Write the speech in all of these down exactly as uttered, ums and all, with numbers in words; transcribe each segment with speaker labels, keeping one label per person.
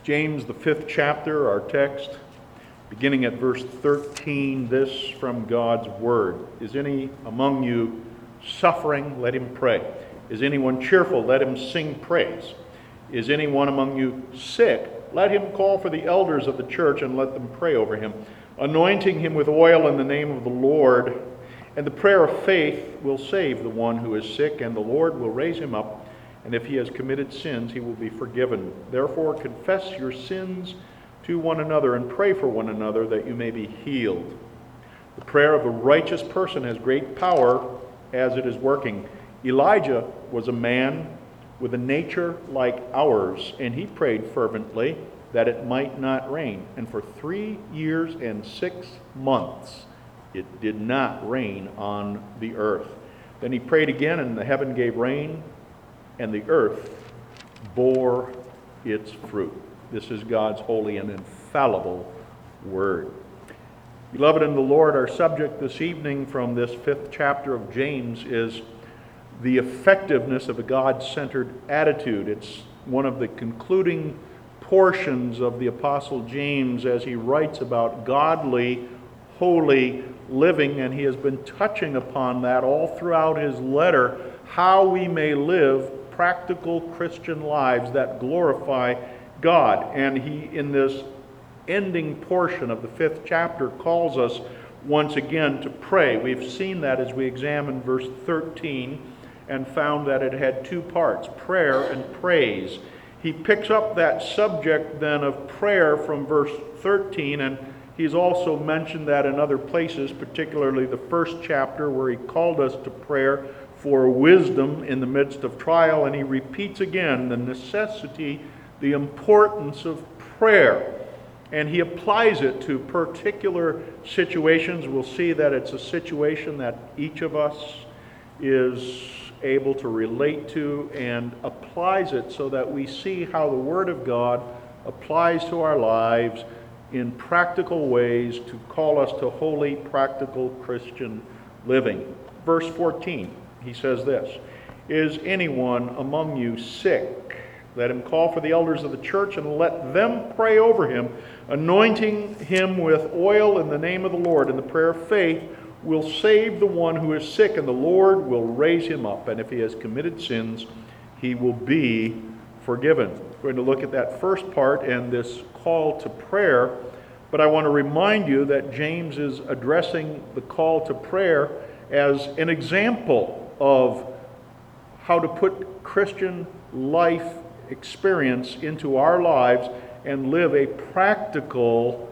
Speaker 1: James, the fifth chapter, our text, beginning at verse thirteen, this from God's word. Is any among you suffering? Let him pray. Is anyone cheerful? Let him sing praise. Is anyone among you sick? Let him call for the elders of the church and let them pray over him, anointing him with oil in the name of the Lord. And the prayer of faith will save the one who is sick, and the Lord will raise him up. And if he has committed sins, he will be forgiven. Therefore, confess your sins to one another and pray for one another that you may be healed. The prayer of a righteous person has great power as it is working. Elijah was a man with a nature like ours, and he prayed fervently that it might not rain. And for three years and six months it did not rain on the earth. Then he prayed again, and the heaven gave rain, and the earth bore its fruit. This is God's holy and infallible word. Beloved in the Lord, our subject this evening from this fifth chapter of James is the effectiveness of a God-centered attitude. It's one of the concluding portions of the Apostle James as he writes about godly, holy living, and he has been touching upon that all throughout his letter, how we may live practical Christian lives that glorify God. And he, in this ending portion of the fifth chapter, calls us once again to pray. We've seen that as we examined verse thirteen and found that it had two parts, prayer and praise. He picks up that subject then of prayer from verse thirteen, and he's also mentioned that in other places, particularly the first chapter where he called us to prayer for wisdom in the midst of trial, and he repeats again the necessity, the importance of prayer. And he applies it to particular situations. We'll see that it's a situation that each of us is able to relate to, and applies it so that we see how the Word of God applies to our lives in practical ways to call us to holy, practical Christian living. Verse fourteen, he says this, is anyone among you sick? Let him call for the elders of the church and let them pray over him, anointing him with oil in the name of the Lord. And the prayer of faith will save the one who is sick, and the Lord will raise him up. And if he has committed sins, he will be forgiven. We're going to look at that first part and this call to prayer. But I want to remind you that James is addressing the call to prayer as an example of how to put Christian life experience into our lives and live a practical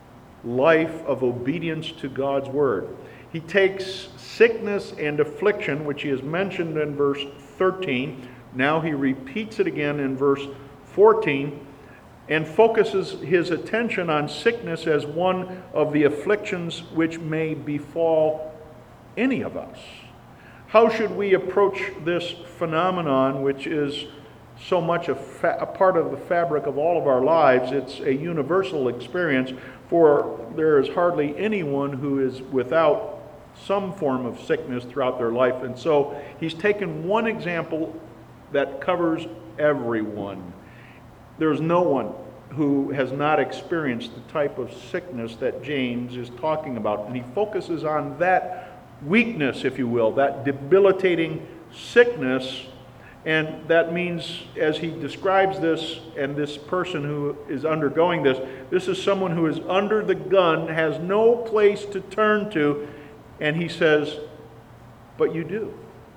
Speaker 1: life of obedience to God's word. He takes sickness and affliction, which he has mentioned in verse thirteen. Now he repeats it again in verse fourteen and focuses his attention on sickness as one of the afflictions which may befall any of us. How should we approach this phenomenon, which is so much a, fa- a part of the fabric of all of our lives? It's a universal experience, for there is hardly anyone who is without some form of sickness throughout their life. And so he's taken one example that covers everyone. There's no one who has not experienced the type of sickness that James is talking about. And he focuses on that weakness, if you will, that debilitating sickness. And that means, as he describes this, and this person who is undergoing this, this is someone who is under the gun, has no place to turn to, and he says, but you do.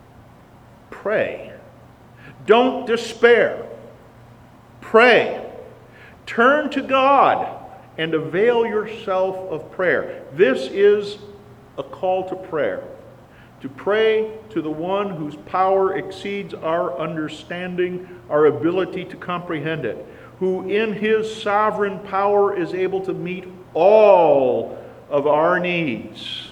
Speaker 1: Pray. Don't despair. Pray. Turn to God and avail yourself of prayer. This is a call to prayer. To pray to the one whose power exceeds our understanding, our ability to comprehend it, who in his sovereign power is able to meet all of our needs.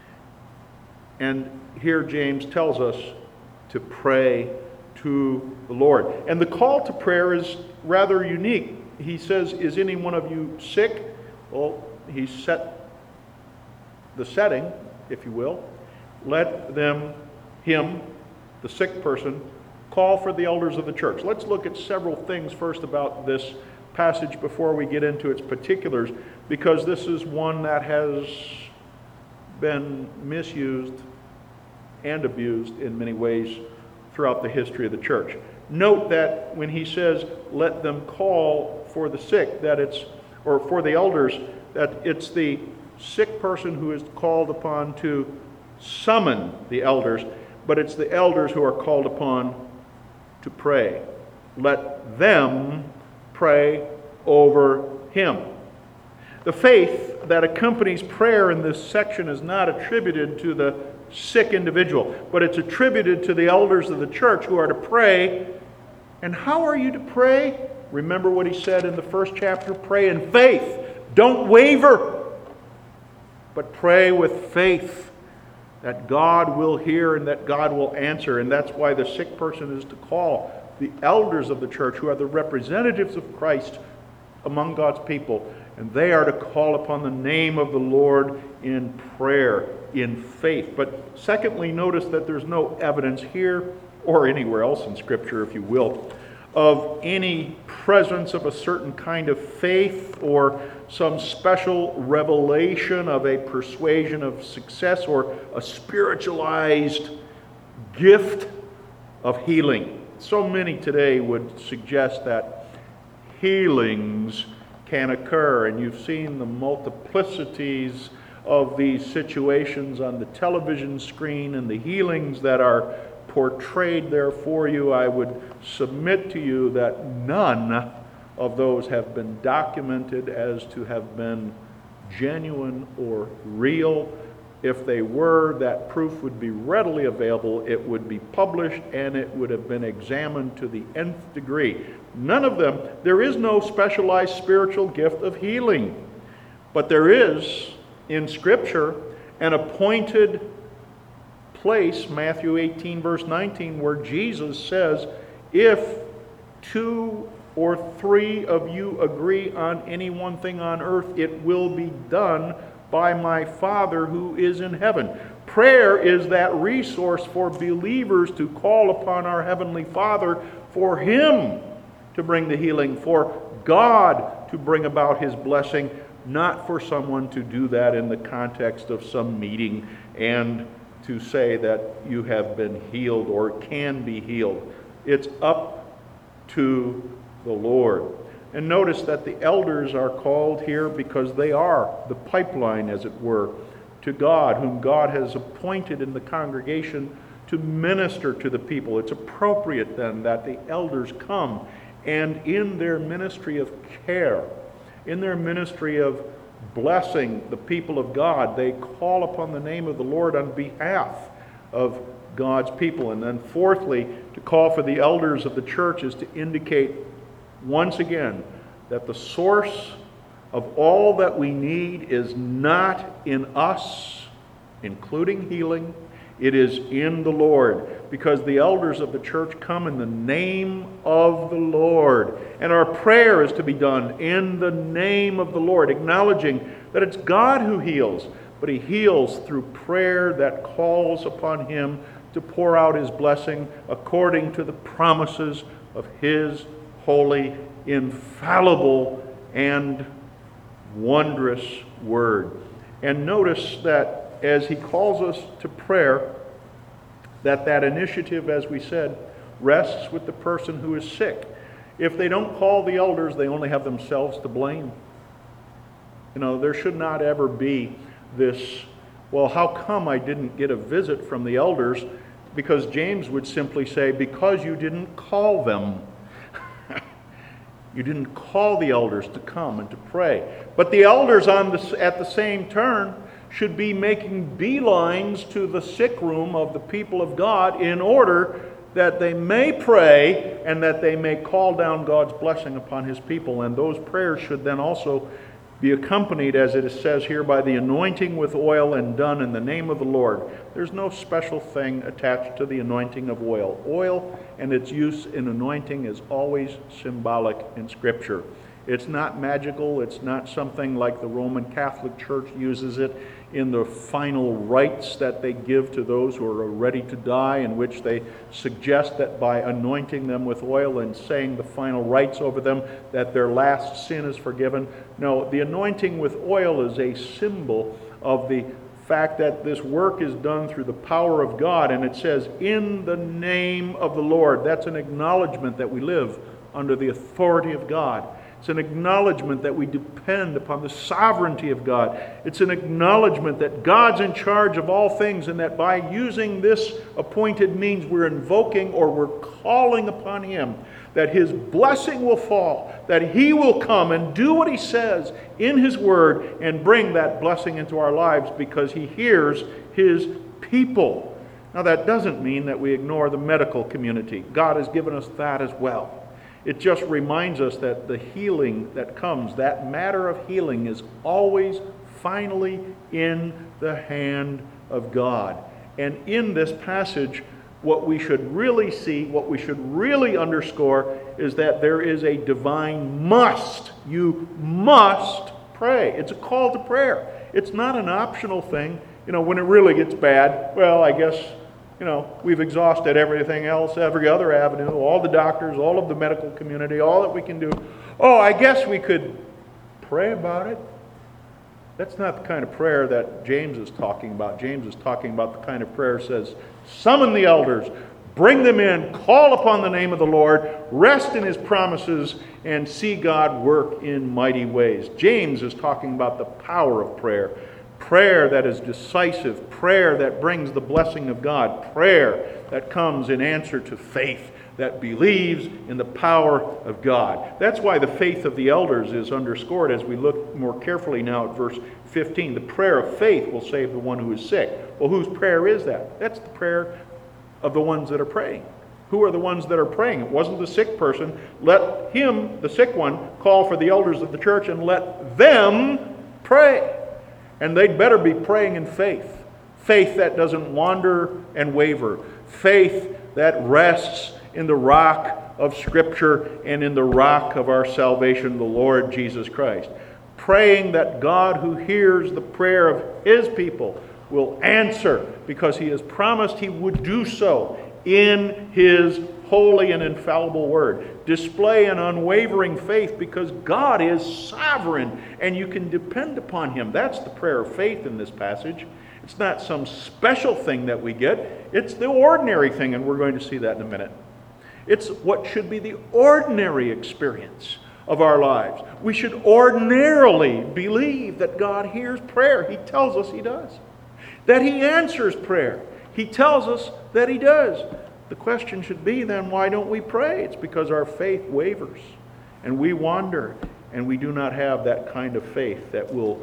Speaker 1: And here James tells us to pray to the Lord. And the call to prayer is rather unique. He says, is any one of you sick? Well, he set the setting, if you will. Let them, him, the sick person, call for the elders of the church. Let's look at several things first about this passage before we get into its particulars, because this is one that has been misused and abused in many ways throughout the history of the church. Note that when he says, let them call for the sick, that it's, or for the elders, that it's the sick person who is called upon to summon the elders, but it's the elders who are called upon to pray. Let them pray over him. The faith that accompanies prayer in this section is not attributed to the sick individual, but it's attributed to the elders of the church who are to pray. And how are you to pray? Remember what he said in the first chapter, pray in faith. Don't waver, but pray with faith that God will hear and that God will answer. And that's why the sick person is to call the elders of the church, who are the representatives of Christ among God's people, and they are to call upon the name of the Lord in prayer, in faith. But secondly, notice that there's no evidence here or anywhere else in Scripture, if you will, of any presence of a certain kind of faith or some special revelation of a persuasion of success or a spiritualized gift of healing. So many today would suggest that healings can occur, and you've seen the multiplicities of these situations on the television screen and the healings that are portrayed there for you. I would submit to you that none of those have been documented as to have been genuine or real. If they were, that proof would be readily available. It would be published, and it would have been examined to the nth degree. None of them, there is no specialized spiritual gift of healing. But there is, in Scripture, an appointed place, Matthew eighteen, verse nineteen, where Jesus says, if two or three of you agree on any one thing on earth, it will be done by my Father who is in heaven. Prayer is that resource for believers to call upon our Heavenly Father for Him to bring the healing, for God to bring about His blessing, not for someone to do that in the context of some meeting and to say that you have been healed or can be healed. It's up to the Lord. And notice that the elders are called here because they are the pipeline, as it were, to God, whom God has appointed in the congregation to minister to the people. It's appropriate then that the elders come and in their ministry of care, in their ministry of blessing the people of God, they call upon the name of the Lord on behalf of God's people. And then fourthly, to call for the elders of the church is to indicate once again that the source of all that we need is not in us, including healing. It is in the Lord, because the elders of the church come in the name of the Lord. And our prayer is to be done in the name of the Lord, acknowledging that it's God who heals, but He heals through prayer that calls upon Him to pour out His blessing according to the promises of His holy, infallible, and wondrous word. And notice that as he calls us to prayer, that that initiative, as we said, rests with the person who is sick. If they don't call the elders, they only have themselves to blame. You know, there should not ever be this, well, how come I didn't get a visit from the elders? Because James would simply say, because you didn't call them. You didn't call the elders to come and to pray. But the elders on the, at the same turn should be making beelines to the sick room of the people of God in order that they may pray and that they may call down God's blessing upon His people. And those prayers should then also be accompanied, as it says here, by the anointing with oil and done in the name of the Lord. There's no special thing attached to the anointing of oil. Oil and its use in anointing is always symbolic in Scripture. It's not magical. It's not something like the Roman Catholic Church uses it in the final rites that they give to those who are ready to die, in which they suggest that by anointing them with oil and saying the final rites over them, that their last sin is forgiven. No, the anointing with oil is a symbol of the fact that this work is done through the power of God, and it says, in the name of the Lord. That's an acknowledgement that we live under the authority of God. It's an acknowledgement that we depend upon the sovereignty of God. It's an acknowledgement that God's in charge of all things, and that by using this appointed means we're invoking or we're calling upon Him, that His blessing will fall, that He will come and do what He says in His Word and bring that blessing into our lives because He hears His people. Now that doesn't mean that we ignore the medical community. God has given us that as well. It just reminds us that the healing that comes, that matter of healing, is always finally in the hand of God. And in this passage, what we should really see, what we should really underscore, is that there is a divine must. You must pray. It's a call to prayer. It's not an optional thing. You know, when it really gets bad, well, I guess, you know, we've exhausted everything else, every other avenue, all the doctors, all of the medical community, all that we can do. Oh, I guess we could pray about it. That's not the kind of prayer that James is talking about. James is talking about the kind of prayer that says, summon the elders, bring them in, call upon the name of the Lord, rest in His promises, and see God work in mighty ways. James is talking about the power of prayer. Prayer that is decisive, prayer that brings the blessing of God, prayer that comes in answer to faith that believes in the power of God. That's why the faith of the elders is underscored as we look more carefully now at verse fifteen. The prayer of faith will save the one who is sick. Well, whose prayer is that? That's the prayer of the ones that are praying. Who are the ones that are praying? It wasn't the sick person. Let him, the sick one, call for the elders of the church and let them pray. And they'd better be praying in faith. Faith that doesn't wander and waver. Faith that rests in the rock of Scripture and in the rock of our salvation, the Lord Jesus Christ. Praying that God, who hears the prayer of His people, will answer because He has promised He would do so in His holy and infallible Word. Display an unwavering faith because God is sovereign and you can depend upon Him. That's the prayer of faith in this passage. It's not some special thing that we get. It's the ordinary thing, and we're going to see that in a minute. It's what should be the ordinary experience of our lives. We should ordinarily believe that God hears prayer. He tells us He does. That He answers prayer. He tells us that He does. The question should be then, why don't we pray? It's because our faith wavers and we wander and we do not have that kind of faith that will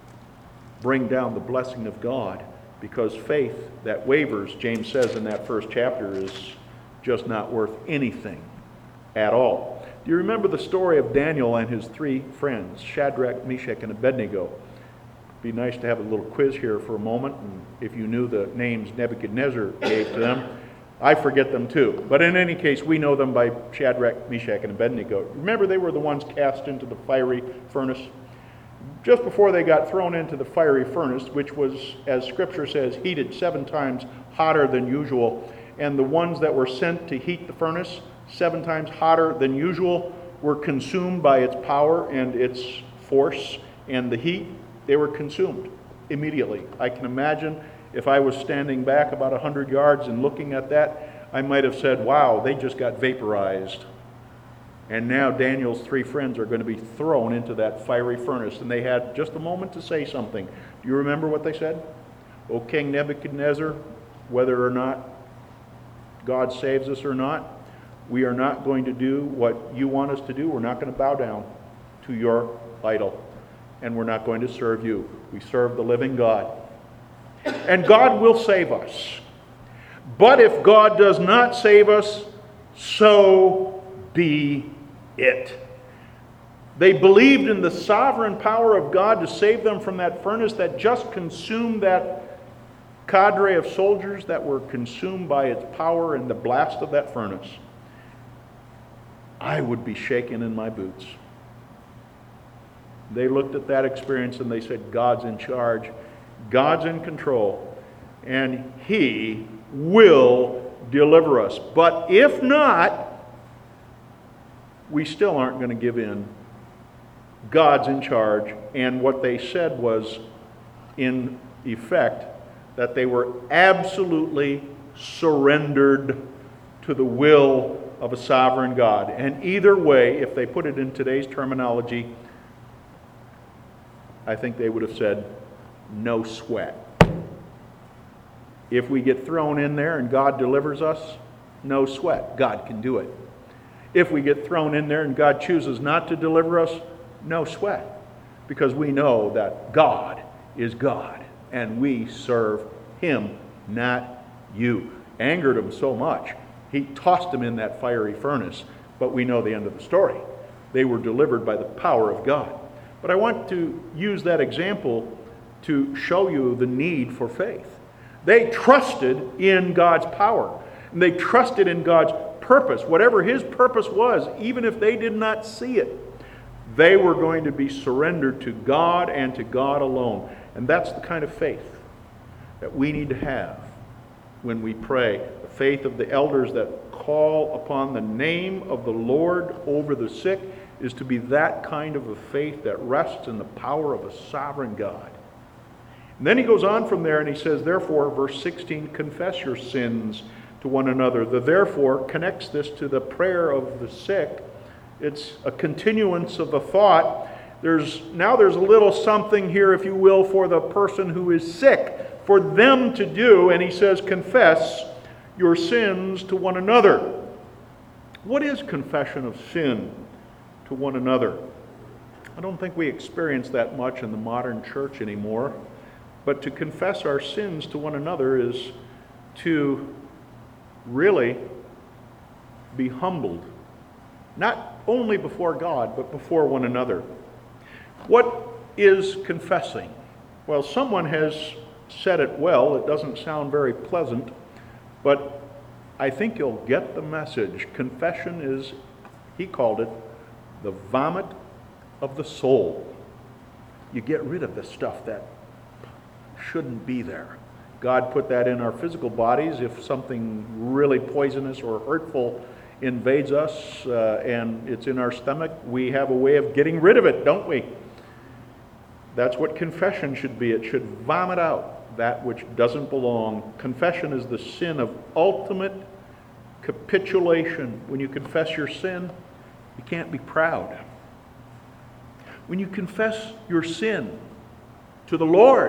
Speaker 1: bring down the blessing of God, because faith that wavers, James says in that first chapter, is just not worth anything at all. Do you remember the story of Daniel and his three friends, Shadrach, Meshach, and Abednego? It'd be nice to have a little quiz here for a moment, and if you knew the names Nebuchadnezzar gave to them, I forget them too. But in any case, we know them by Shadrach, Meshach, and Abednego. Remember, they were the ones cast into the fiery furnace. Just before they got thrown into the fiery furnace, which was, as Scripture says, heated seven times hotter than usual, and the ones that were sent to heat the furnace seven times hotter than usual were consumed by its power and its force and the heat. They were consumed immediately. I can imagine if I was standing back about one hundred yards and looking at that, I might have said, wow, they just got vaporized. And now Daniel's three friends are going to be thrown into that fiery furnace. And they had just a moment to say something. Do you remember what they said? O King Nebuchadnezzar, whether or not God saves us or not, we are not going to do what you want us to do. We're not going to bow down to your idol. And we're not going to serve you. We serve the living God. And God will save us. But if God does not save us, so be it. They believed in the sovereign power of God to save them from that furnace that just consumed that cadre of soldiers that were consumed by its power and the blast of that furnace. I would be shaken in my boots. They looked at that experience and they said, God's in charge, God's in control, and He will deliver us. But if not, we still aren't going to give in. God's in charge. And what they said was, in effect, that they were absolutely surrendered to the will of a sovereign God. And either way, if they put it in today's terminology, I think they would have said, no sweat. If we get thrown in there and God delivers us, no sweat. God can do it. If we get thrown in there and God chooses not to deliver us, no sweat. Because we know that God is God and we serve Him, not you. Angered him so much, he tossed them in that fiery furnace. But we know the end of the story. They were delivered by the power of God. But I want to use that example to show you the need for faith. They trusted in God's power. And they trusted in God's purpose. Whatever His purpose was, even if they did not see it, they were going to be surrendered to God and to God alone. And that's the kind of faith that we need to have when we pray. The faith of the elders that call upon the name of the Lord over the sick is to be that kind of a faith that rests in the power of a sovereign God. And then he goes on from there and he says, therefore, verse sixteen, confess your sins to one another. The therefore connects this to the prayer of the sick. It's a continuance of the thought. There's now there's a little something here, if you will, for the person who is sick, for them to do. And he says, confess your sins to one another. What is confession of sin to one another? I don't think we experience that much in the modern church anymore. But to confess our sins to one another is to really be humbled. Not only before God, but before one another. What is confessing? Well, someone has said it well. It doesn't sound very pleasant, but I think you'll get the message. Confession is, he called it, the vomit of the soul. You get rid of the stuff that shouldn't be there. God put that in our physical bodies. If something really poisonous or hurtful invades us uh, and it's in our stomach, we have a way of getting rid of it, don't we? That's what confession should be. It should vomit out that which doesn't belong. Confession is the sin of ultimate capitulation. When you confess your sin, you can't be proud. When you confess your sin to the Lord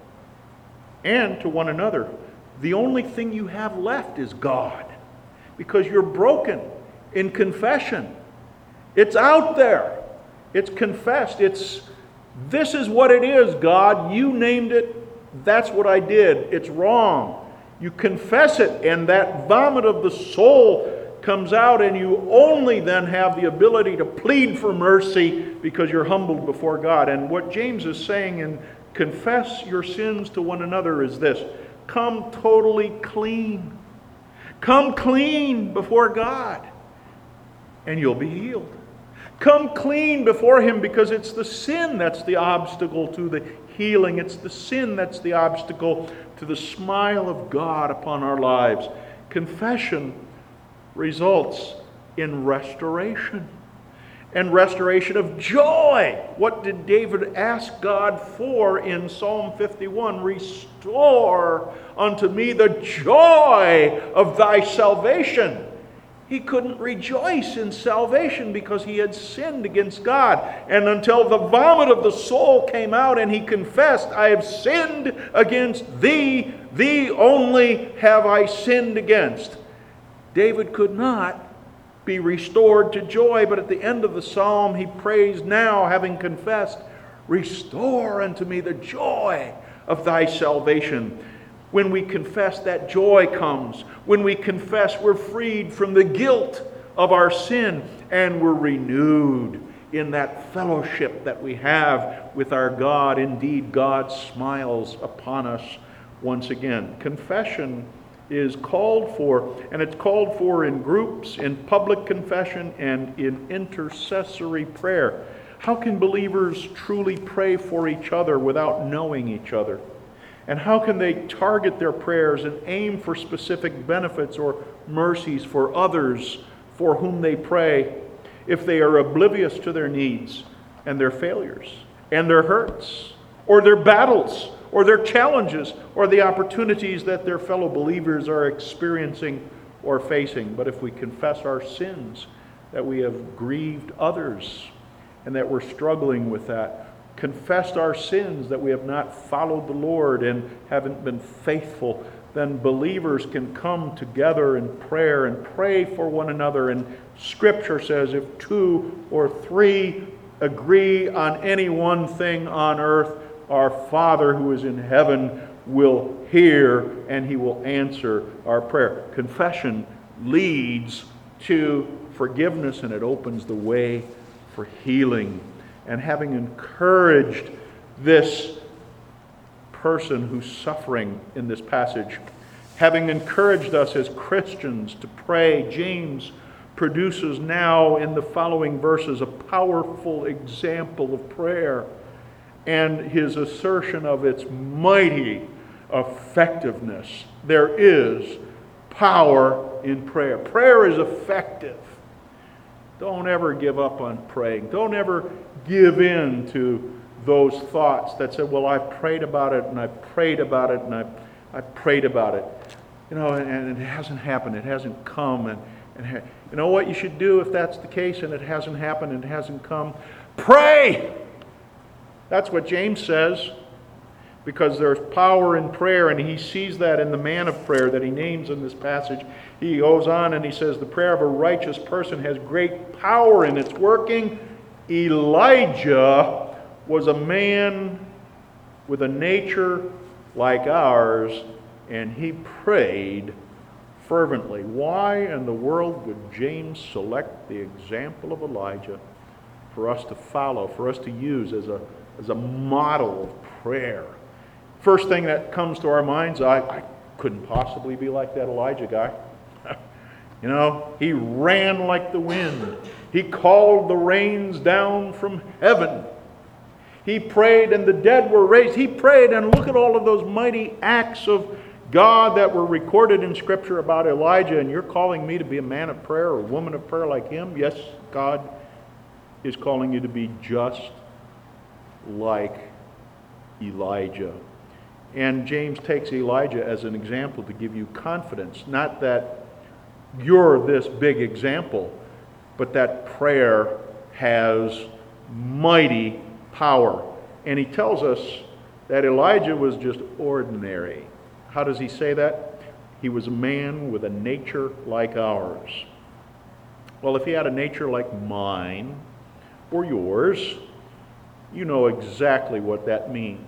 Speaker 1: and to one another, the only thing you have left is God. Because you're broken in confession. It's out there. It's confessed. It's, this is what it is, God. You named it. That's what I did. It's wrong. You confess it, and that vomit of the soul comes out, and you only then have the ability to plead for mercy because you're humbled before God. And what James is saying in confess your sins to one another is this: come totally clean. Come clean before God, and you'll be healed. Come clean before Him, because it's the sin that's the obstacle to the healing. It's the sin that's the obstacle to the smile of God upon our lives. Confession results in restoration. And restoration of joy. What did David ask God for in Psalm fifty-one? Restore unto me the joy of thy salvation. He couldn't rejoice in salvation because he had sinned against God. And until the vomit of the soul came out and he confessed, I have sinned against thee, thee only have I sinned against. David could not be restored to joy, but at the end of the psalm he prays, now having confessed, restore unto me the joy of thy salvation. When we confess, that joy comes. When we confess, we're freed from the guilt of our sin, and we're renewed in that fellowship that we have with our God. Indeed, God smiles upon us once again. Confession is called for, and it's called for in groups, in public confession, and in intercessory prayer. How can believers truly pray for each other without knowing each other? And how can they target their prayers and aim for specific benefits or mercies for others for whom they pray if they are oblivious to their needs and their failures and their hurts or their battles or their challenges or the opportunities that their fellow believers are experiencing or facing? But if we confess our sins, that we have grieved others and that we're struggling with that, confessed our sins, that we have not followed the Lord and haven't been faithful, then believers can come together in prayer and pray for one another. And Scripture says if two or three agree on any one thing on earth, our Father who is in heaven will hear and He will answer our prayer. Confession leads to forgiveness, and it opens the way for healing. And having encouraged this person who's suffering in this passage, having encouraged us as Christians to pray, James produces now in the following verses a powerful example of prayer and his assertion of its mighty effectiveness. There is power in prayer. Prayer is effective. Don't ever give up on praying. Don't ever give in to those thoughts that say, well, I've prayed about it, and I've prayed about it, and I've, I've prayed about it. You know, and, and it hasn't happened. It hasn't come. And, and ha- you know what you should do if that's the case and it hasn't happened and it hasn't come? Pray! That's what James says, because there's power in prayer, and he sees that in the man of prayer that he names in this passage. He goes on and he says, the prayer of a righteous person has great power in its working. Elijah was a man with a nature like ours, and he prayed fervently. Why in the world would James select the example of Elijah for us to follow, for us to use as a, as a model of prayer? First thing that comes to our minds, I, I couldn't possibly be like that Elijah guy. You know, he ran like the wind. He called the rains down from heaven. He prayed and the dead were raised. He prayed, and look at all of those mighty acts of God that were recorded in Scripture about Elijah. And you're calling me to be a man of prayer or a woman of prayer like him? Yes, God is calling you to be just like Elijah. And James takes Elijah as an example to give you confidence. Not that you're this big example, but that prayer has mighty power. And he tells us that Elijah was just ordinary. How does he say that? He was a man with a nature like ours. Well, if he had a nature like mine or yours, you know exactly what that means.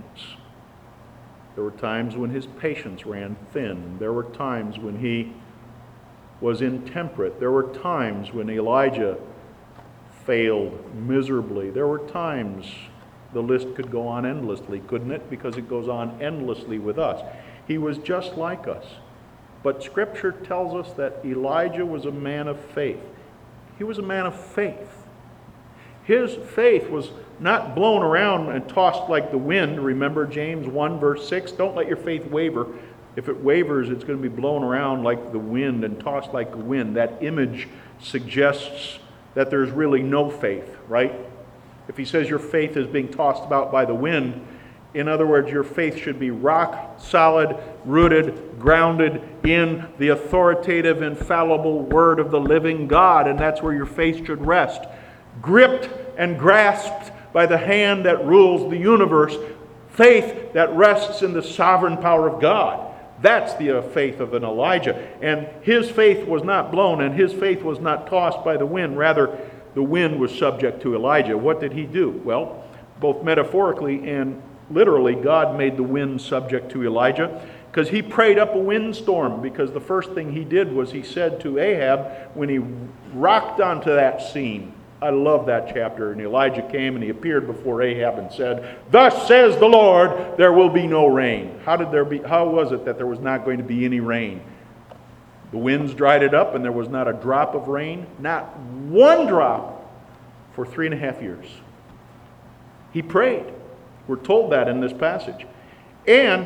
Speaker 1: There were times when his patience ran thin. There were times when he was intemperate. There were times when Elijah failed miserably. There were times, the list could go on endlessly, couldn't it? Because it goes on endlessly with us. He was just like us. But Scripture tells us that Elijah was a man of faith. He was a man of faith. His faith was not blown around and tossed like the wind. Remember James one verse six? Don't let your faith waver. If it wavers, it's going to be blown around like the wind and tossed like the wind. That image suggests that there's really no faith, right? If he says your faith is being tossed about by the wind, in other words, your faith should be rock solid, rooted, grounded in the authoritative, infallible Word of the living God. And that's where your faith should rest. Gripped and grasped by the hand that rules the universe. Faith that rests in the sovereign power of God. That's the faith of an Elijah. And his faith was not blown, and his faith was not tossed by the wind. Rather, the wind was subject to Elijah. What did he do? Well, both metaphorically and literally, God made the wind subject to Elijah, because he prayed up a windstorm. Because the first thing he did was he said to Ahab, when he rocked onto that scene, I love that chapter. And Elijah came and he appeared before Ahab and said, "Thus says the Lord, there will be no rain." How did there be? How was it that there was not going to be any rain? The winds dried it up and there was not a drop of rain. Not one drop for three and a half years. He prayed. We're told that in this passage. And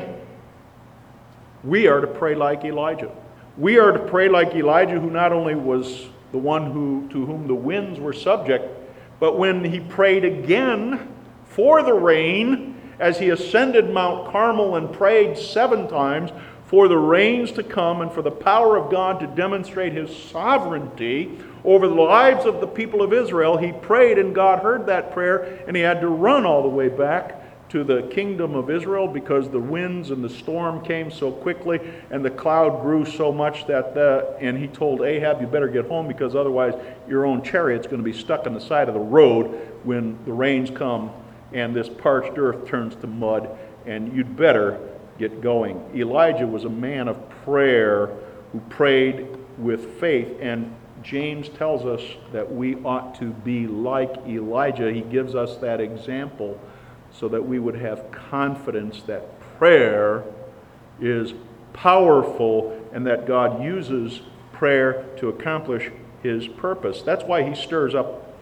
Speaker 1: we are to pray like Elijah. We are to pray like Elijah, who not only was the one who to whom the winds were subject, but when he prayed again for the rain, as he ascended Mount Carmel and prayed seven times for the rains to come and for the power of God to demonstrate his sovereignty over the lives of the people of Israel, he prayed and God heard that prayer, and he had to run all the way back to the kingdom of Israel because the winds and the storm came so quickly and the cloud grew so much that, the, and he told Ahab, you better get home because otherwise your own chariot's going to be stuck on the side of the road when the rains come and this parched earth turns to mud, and you'd better get going. Elijah was a man of prayer who prayed with faith, and James tells us that we ought to be like Elijah. He gives us that example so that we would have confidence that prayer is powerful and that God uses prayer to accomplish his purpose. That's why he stirs up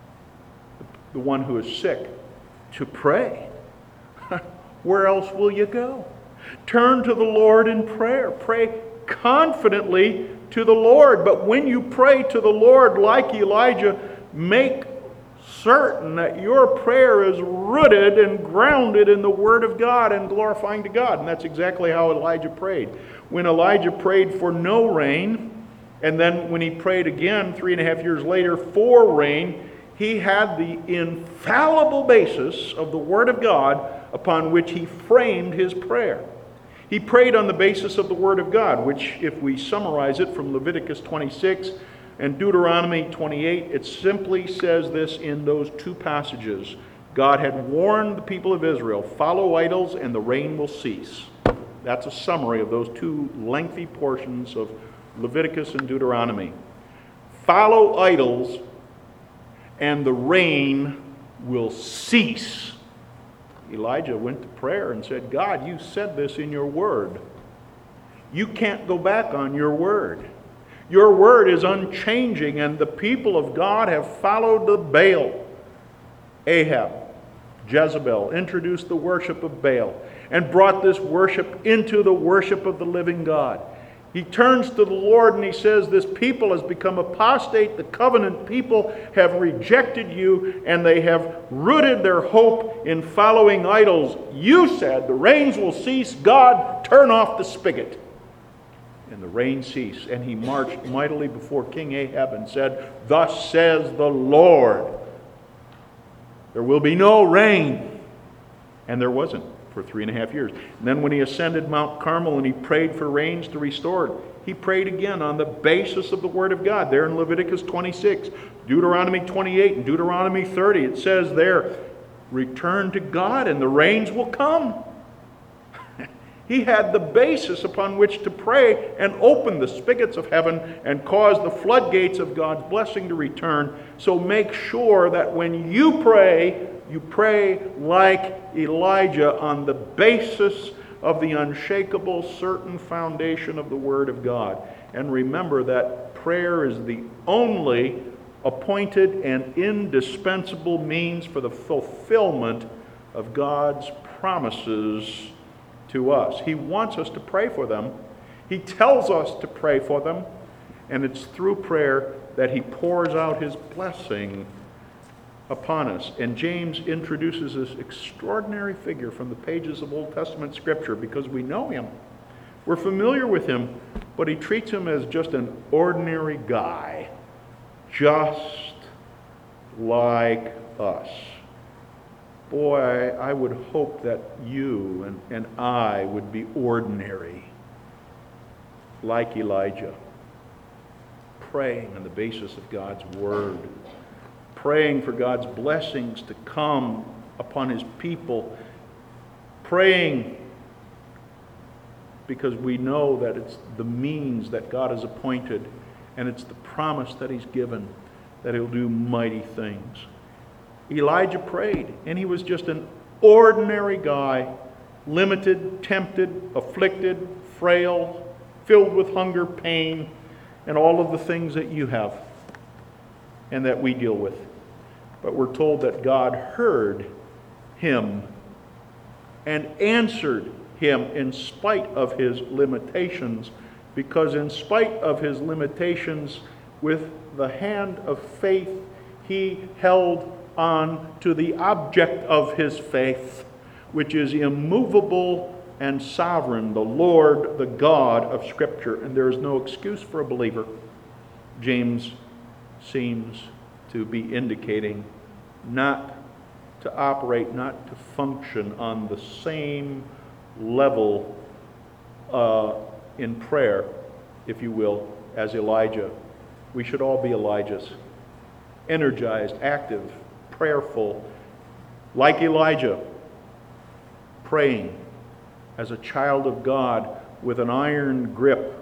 Speaker 1: the one who is sick to pray. Where else will you go? Turn to the Lord in prayer. Pray confidently to the Lord. But when you pray to the Lord like Elijah, make certain that your prayer is rooted and grounded in the Word of God and glorifying to God. And that's exactly how Elijah prayed. When Elijah prayed for no rain, and then when he prayed again three and a half years later for rain, he had the infallible basis of the Word of God upon which he framed his prayer. He prayed on the basis of the Word of God, which, if we summarize it from Leviticus twenty-six and Deuteronomy twenty-eight, it simply says this in those two passages. God had warned the people of Israel, follow idols and the rain will cease. That's a summary of those two lengthy portions of Leviticus and Deuteronomy. Follow idols and the rain will cease. Elijah went to prayer and said, God, you said this in your word. You can't go back on your word. Your word is unchanging, and the people of God have followed the Baal. Ahab, Jezebel, introduced the worship of Baal and brought this worship into the worship of the living God. He turns to the Lord and he says, this people has become apostate. The covenant people have rejected you, and they have rooted their hope in following idols. You said the rains will cease. God, turn off the spigot. And the rain ceased, and he marched mightily before King Ahab and said, thus says the Lord, there will be no rain. And there wasn't for three and a half years. And then when he ascended Mount Carmel and he prayed for rains to restore it, he prayed again on the basis of the Word of God. There in Leviticus twenty-six, Deuteronomy twenty-eight, and Deuteronomy thirty, it says there, return to God and the rains will come. He had the basis upon which to pray and open the spigots of heaven and cause the floodgates of God's blessing to return. So make sure that when you pray, you pray like Elijah on the basis of the unshakable, certain foundation of the Word of God. And remember that prayer is the only appointed and indispensable means for the fulfillment of God's promises to us. He wants us to pray for them. He tells us to pray for them. And it's through prayer that he pours out his blessing upon us. And James introduces this extraordinary figure from the pages of Old Testament Scripture because we know him. We're familiar with him, but he treats him as just an ordinary guy, just like us. Boy, I, I would hope that you and, and I would be ordinary, like Elijah, praying on the basis of God's Word, praying for God's blessings to come upon his people, praying because we know that it's the means that God has appointed, and it's the promise that he's given that he'll do mighty things. Elijah prayed, and he was just an ordinary guy, limited, tempted, afflicted, frail, filled with hunger, pain, and all of the things that you have and that we deal with. But we're told that God heard him and answered him in spite of his limitations, because in spite of his limitations, with the hand of faith, he held on to the object of his faith, which is immovable and sovereign, the Lord, the God of Scripture. And there is no excuse for a believer. James seems to be indicating not to operate, not to function on the same level uh, in prayer, if you will, as Elijah. We should all be Elijahs. Energized, active, prayerful, like Elijah, praying as a child of God with an iron grip,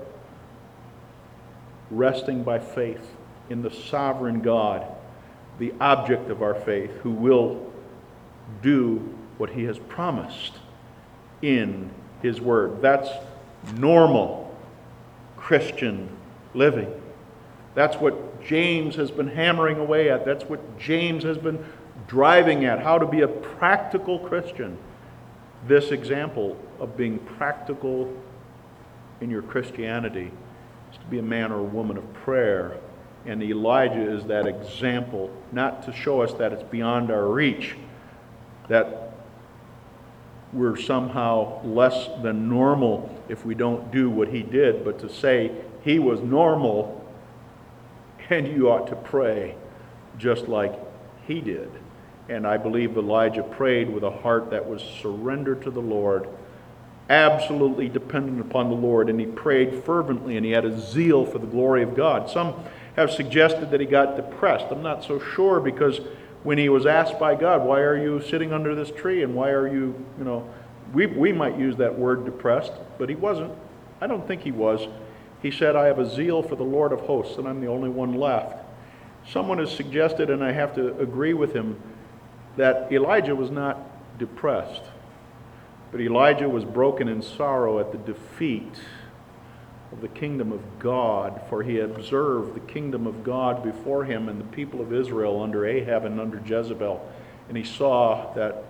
Speaker 1: resting by faith in the sovereign God, the object of our faith, who will do what he has promised in his word. That's normal Christian living. That's what James has been hammering away at. That's what James has been driving at, how to be a practical Christian. This example of being practical in your Christianity is to be a man or a woman of prayer. And Elijah is that example, not to show us that it's beyond our reach, that we're somehow less than normal if we don't do what he did, but to say he was normal and you ought to pray just like he did. And I believe Elijah prayed with a heart that was surrendered to the Lord, absolutely dependent upon the Lord, and he prayed fervently, and he had a zeal for the glory of God. Some have suggested that he got depressed. I'm not so sure, because when he was asked by God, why are you sitting under this tree, and why are you, you know, we, we might use that word depressed, but he wasn't. I don't think he was. He said, I have a zeal for the Lord of hosts, and I'm the only one left. Someone has suggested, and I have to agree with him, that Elijah was not depressed, but Elijah was broken in sorrow at the defeat of the kingdom of God, for he had observed the kingdom of God before him and the people of Israel under Ahab and under Jezebel, and he saw that,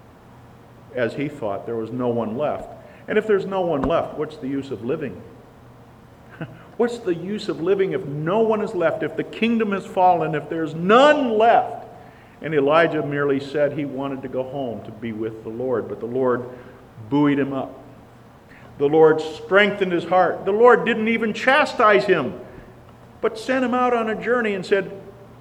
Speaker 1: as he thought, there was no one left. And if there's no one left, what's the use of living? What's the use of living if no one is left, if the kingdom has fallen, if there's none left? And Elijah merely said he wanted to go home to be with the Lord, but the Lord buoyed him up. The Lord strengthened his heart. The Lord didn't even chastise him, but sent him out on a journey and said,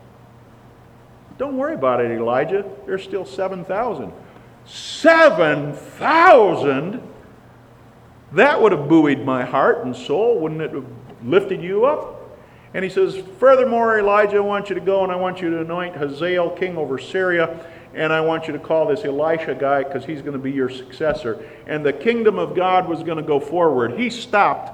Speaker 1: don't worry about it, Elijah. There's still seven thousand. seven thousand? That would have buoyed my heart and soul. Wouldn't it have lifted you up? And he says, furthermore, Elijah, I want you to go and I want you to anoint Hazael king over Syria, and I want you to call this Elisha guy because he's going to be your successor. And the kingdom of God was going to go forward. He stopped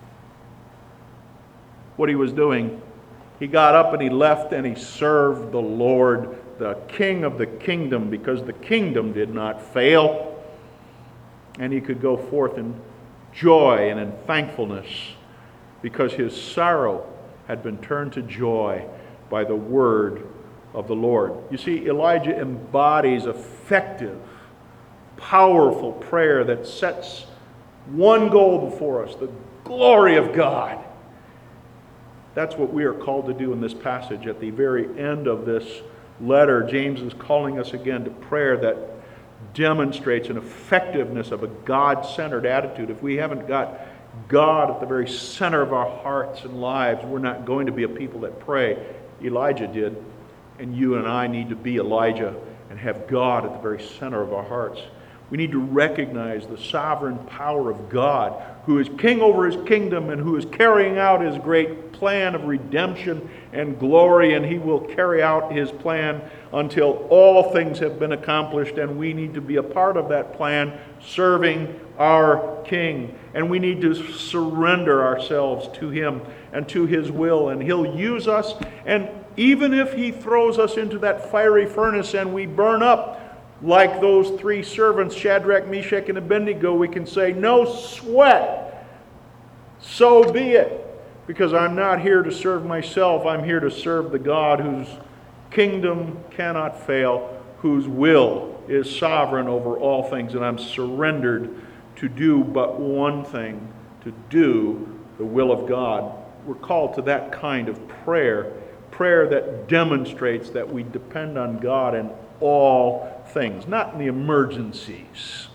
Speaker 1: what he was doing. He got up and he left and he served the Lord, the king of the kingdom, because the kingdom did not fail. And he could go forth in joy and in thankfulness because his sorrow had been turned to joy by the word of the Lord. You see, Elijah embodies effective, powerful prayer that sets one goal before us, the glory of God. That's what we are called to do in this passage. At the very end of this letter, James is calling us again to prayer that demonstrates an effectiveness of a God-centered attitude. If we haven't got God at the very center of our hearts and lives, we're not going to be a people that pray. Elijah did, and you and I need to be Elijah and have God at the very center of our hearts. We need to recognize the sovereign power of God, who is king over his kingdom and who is carrying out his great plan of redemption and glory, and he will carry out his plan until all things have been accomplished, and we need to be a part of that plan, serving our King. And we need to surrender ourselves to him and to his will, and he'll use us. And even if he throws us into that fiery furnace and we burn up like those three servants, Shadrach, Meshach, and Abednego, we can say, no sweat, so be it. Because I'm not here to serve myself, I'm here to serve the God whose kingdom cannot fail, whose will is sovereign over all things, and I'm surrendered to do but one thing, to do the will of God. We're called to that kind of prayer, prayer that demonstrates that we depend on God in all things, not in the emergencies,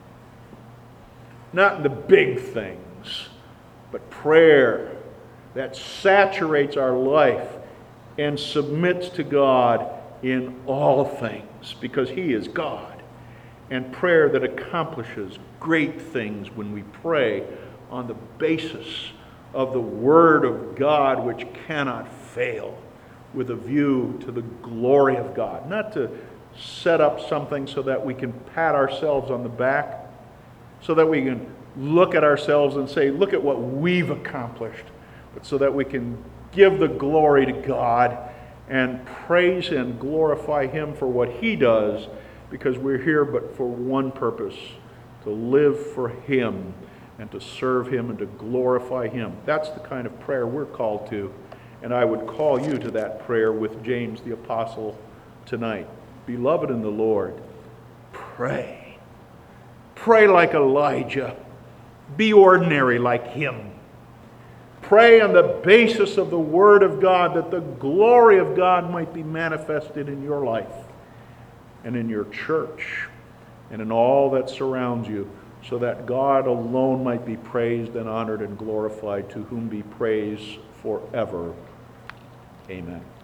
Speaker 1: not in the big things, but prayer that saturates our life and submits to God in all things, because He is God. And prayer that accomplishes great things when we pray on the basis of the Word of God, which cannot fail, with a view to the glory of God. Not to set up something so that we can pat ourselves on the back, so that we can look at ourselves and say, look at what we've accomplished, but so that we can give the glory to God and praise and glorify Him for what He does, because we're here but for one purpose, to live for Him and to serve Him and to glorify Him. That's the kind of prayer we're called to, and I would call you to that prayer with James the Apostle tonight. Beloved in the Lord, pray. Pray like Elijah. Be ordinary like him. Pray on the basis of the Word of God, that the glory of God might be manifested in your life and in your church and in all that surrounds you, so that God alone might be praised and honored and glorified, to whom be praise forever. Amen.